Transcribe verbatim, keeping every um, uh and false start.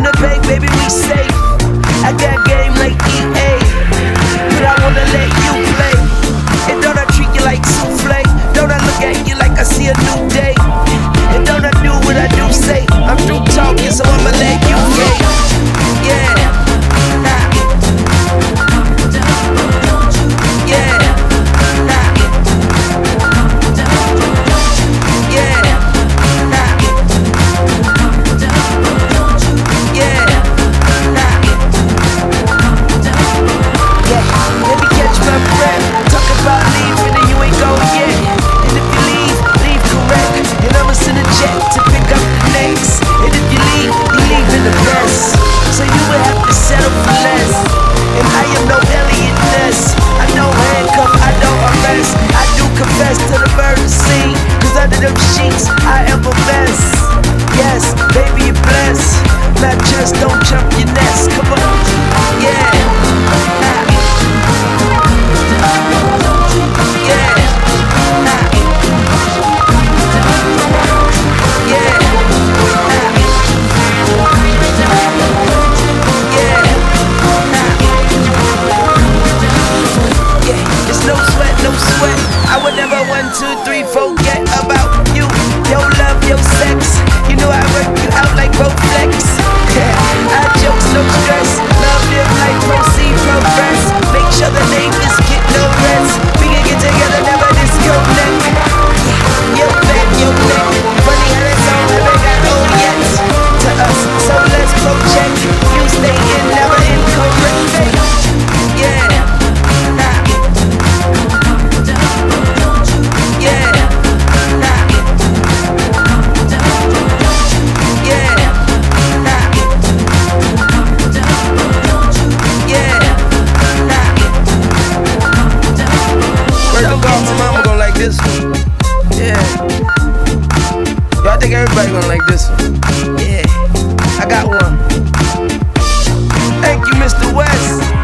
In the bank, baby, we safe. I got game like E A, but I wanna let you play. And don't I treat you like souffle? Don't I look at you like I see a new day? And don't I do what I do say? I'm through talking, so I'ma let you play. Yeah. Nah. Yeah. Nah. Yeah. Nah. Yeah. Nah. Yeah. Let me catch my breath. Talk about leaving and you ain't gone yet. And if you leave, leave correct. And I'ma send a jet to pick up the next. And if you leave, you leave in the best. So you would have to settle for less. And I am no Elliot Ness. I don't handcuff, I don't arrest. I do confess to the murder scene. Cause under them sheets, I am a mess. Yes, baby, you're blessed. Not just don't jump your nest. Come on, yeah. Nah. Yeah. Nah. Yeah. Nah. Yeah. Nah. Yeah. It's no sweat, no sweat. I would never one, two, three, forget about you. Your love, your sex. You know I work you out like Bowflex. I jokes, no stress. Love, live life, proceed, progress. Make sure the neighbors get no rest. We can get together, never disconnect. Your back, your neck. Funny how that song haven't got old yet. To us, so let's project. You stay in, never incorrect. Yeah. Nah. Yeah. Nah. Yeah. Nah. Yeah. Nah. First of all, my mama gon' like this one. Yeah. Yo, I think everybody gonna like this one. Yeah. I got one. Thank you, Mister West.